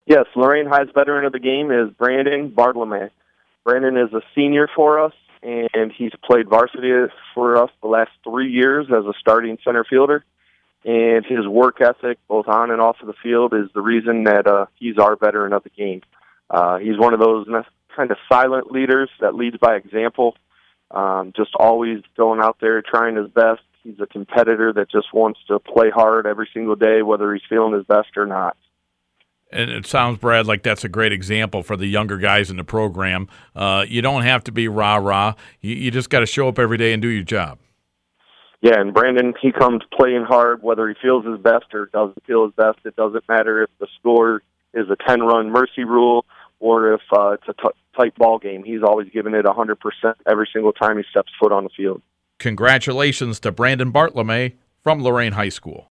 Yes, Lorraine High's veteran of the game is Brandon Bartolome. Brandon is a senior for us, and he's played varsity for us the last 3 years as a starting center fielder. And his work ethic, both on and off of the field, is the reason that he's our veteran of the game. He's one of those kind of silent leaders that leads by example, just always going out there trying his best. He's a competitor that just wants to play hard every single day, whether he's feeling his best or not. And it sounds, Brad, like that's a great example for the younger guys in the program. You don't have to be rah-rah. You just got to show up every day and do your job. Yeah, and Brandon, he comes playing hard, whether he feels his best or doesn't feel his best. It doesn't matter if the score is a 10-run mercy rule or if it's a tight ball game. He's always giving it 100% every single time he steps foot on the field. Congratulations to Brandon Bartolome from Lorain High School.